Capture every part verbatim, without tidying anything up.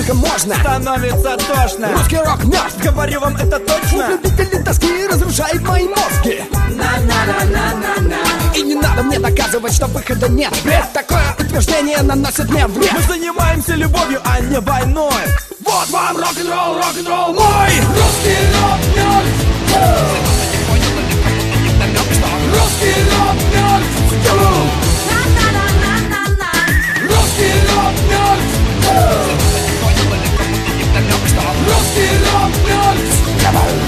сколько можно. Становится тошно. Русский рок мертв, говорю вам это точно. Любители тоски разрушает мои мозги. На-на-на-на-на-на. И не надо мне доказывать, что выхода нет. Бред, такое утверждение наносит мне вред. Мы занимаемся любовью, а не войной. Вот вам рок-н-ролл, рок-н-ролл мой. Русский рок мертв. Русский рок мертв. Русский рок мертв. Русский рок мертв.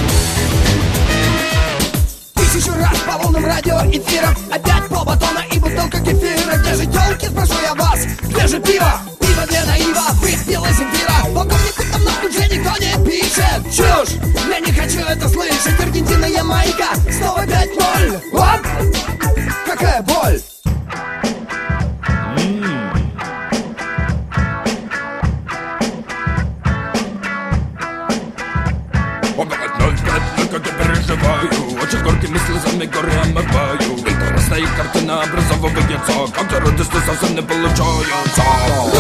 Тысячу раз по волнам радиоэфиров. Опять полбатона и бутылка кефира. Где же тёлки, спрошу я вас? Где же пиво? Пиво для наива, выпила земфира. Полковнику там на уже никто не пишет. Чушь! Я не хочу это слышать. Аргентина, Ямайка, снова пять ноль. Вот! Какая боль! Очень горькими слезами горы омываю. Интересная картина образовывается, как радости совсем не получается.